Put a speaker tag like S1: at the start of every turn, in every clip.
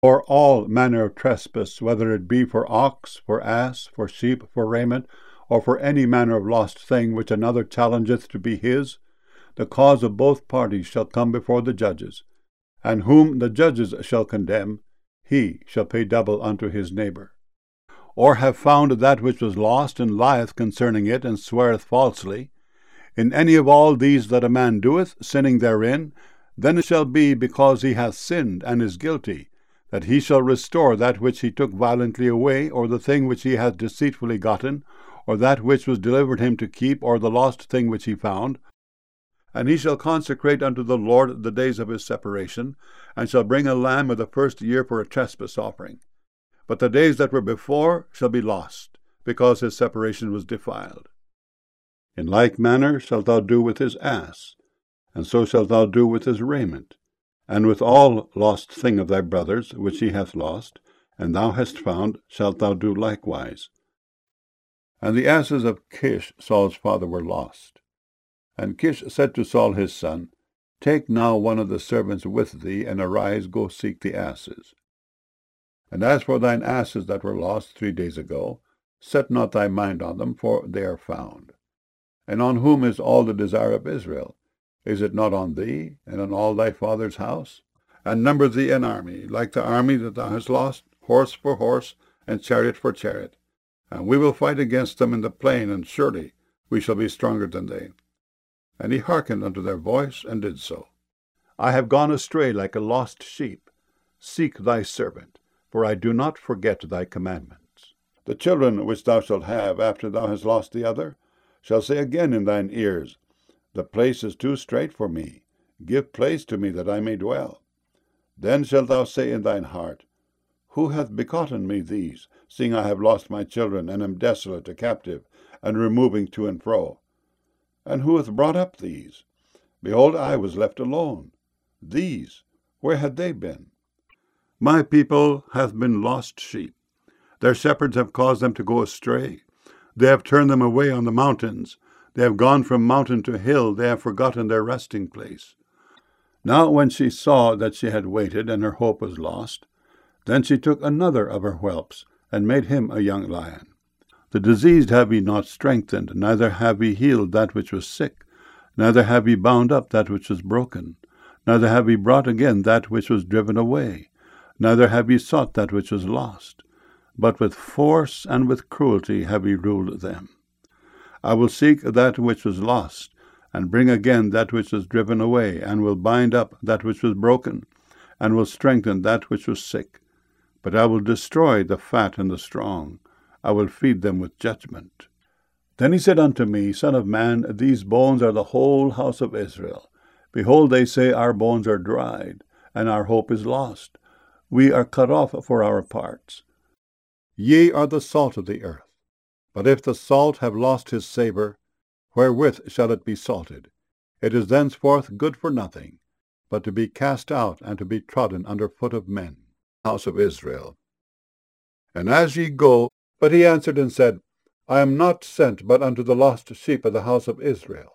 S1: For all manner of trespass, whether it be for ox, for ass, for sheep, for raiment, or for any manner of lost thing which another challengeth to be his, the cause of both parties shall come before the judges, and whom the judges shall condemn, he shall pay double unto his neighbour. Or have found that which was lost, and lieth concerning it, and sweareth falsely, in any of all these that a man doeth, sinning therein, then it shall be, because he hath sinned and is guilty, that he shall restore that which he took violently away, or the thing which he hath deceitfully gotten, or that which was delivered him to keep, or the lost thing which he found. And he shall consecrate unto the Lord the days of his separation, and shall bring a lamb of the first year for a trespass offering. But the days that were before shall be lost, because his separation was defiled. In like manner shalt thou do with his ass, and so shalt thou do with his raiment, and with all lost thing of thy brother's, which he hath lost, and thou hast found, shalt thou do likewise. And the asses of Kish, Saul's father, were lost. And Kish said to Saul his son, Take now one of the servants with thee, and arise, go seek the asses. And as for thine asses that were lost 3 days ago, set not thy mind on them, for they are found. And on whom is all the desire of Israel? Is it not on thee, and on all thy father's house? And number thee an army, like the army that thou hast lost, horse for horse, and chariot for chariot. And we will fight against them in the plain, and surely we shall be stronger than they. And he hearkened unto their voice, and did so. I have gone astray like a lost sheep. Seek thy servant, for I do not forget thy commandments. The children which thou shalt have after thou hast lost the other shall say again in thine ears, The place is too strait for me. Give place to me that I may dwell. Then shalt thou say in thine heart, Who hath begotten me these, seeing I have lost my children, and am desolate, a captive, and removing to and fro? And who hath brought up these? Behold, I was left alone. These, where had they been? My people hath been lost sheep. Their shepherds have caused them to go astray. They have turned them away on the mountains. They have gone from mountain to hill. They have forgotten their resting place. Now when she saw that she had waited, and her hope was lost, then she took another of her whelps, and made him a young lion. The diseased have ye not strengthened, neither have ye healed that which was sick, neither have ye bound up that which was broken, neither have ye brought again that which was driven away, neither have ye sought that which was lost, but with force and with cruelty have ye ruled them. I will seek that which was lost, and bring again that which was driven away, and will bind up that which was broken, and will strengthen that which was sick. But I will destroy the fat and the strong. I will feed them with judgment. Then he said unto me, Son of man, these bones are the whole house of Israel. Behold, they say, Our bones are dried, and our hope is lost. We are cut off for our parts. Ye are the salt of the earth. But if the salt have lost his savour, wherewith shall it be salted? It is thenceforth good for nothing, but to be cast out, and to be trodden under foot of men. House of Israel. And as ye go, but he answered and said, I am not sent but unto the lost sheep of the house of Israel.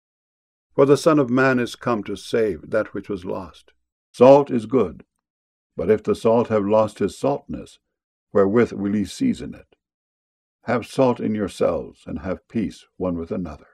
S1: For the Son of Man is come to save that which was lost. Salt is good, but if the salt have lost his saltness, wherewith will ye season it? Have salt in yourselves, and have peace one with another.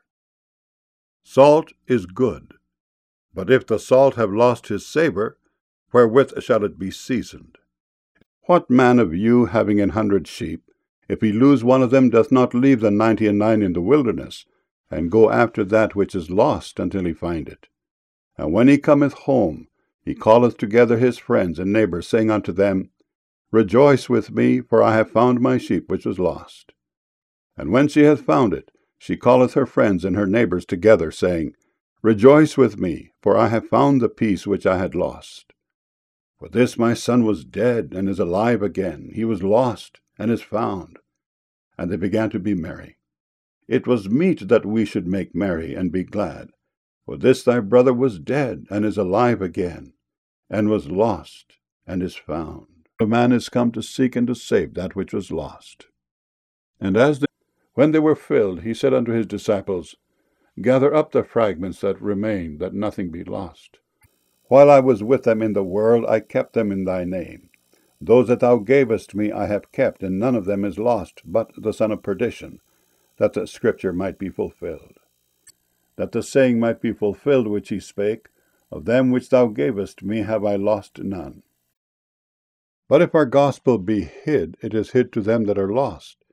S1: Salt is good, but if the salt have lost his savour, wherewith shall it be seasoned? What man of you, having 100 sheep, if he lose one of them, doth not leave the 99 in the wilderness, and go after that which is lost until he find it? And when he cometh home, he calleth together his friends and neighbours, saying unto them, Rejoice with me, for I have found my sheep which was lost. And when she hath found it, she calleth her friends and her neighbours together, saying, Rejoice with me, for I have found the piece which I had lost. For this my son was dead, and is alive again. He was lost, and is found. And they began to be merry. It was meet that we should make merry, and be glad. For this thy brother was dead, and is alive again, and was lost, and is found. A man is come to seek and to save that which was lost. And when they were filled, he said unto his disciples, Gather up the fragments that remain, that nothing be lost. While I was with them in the world, I kept them in thy name. Those that thou gavest me I have kept, and none of them is lost, but the son of perdition, that the scripture might be fulfilled. That the saying might be fulfilled which he spake, Of them which thou gavest me have I lost none. But if our gospel be hid, it is hid to them that are lost,